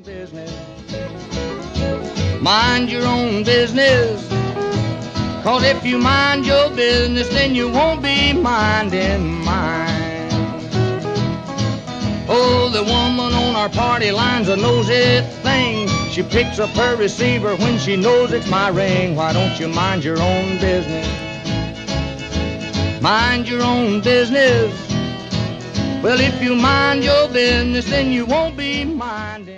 business. Mind your own business. 'Cause if you mind your business, then you won't be minding mine. Oh, the woman on our party line's a nosy thing. She picks up her receiver when she knows it's my ring. Why don't you mind your own business? Mind your own business. Well, if you mind your business, then you won't be minding.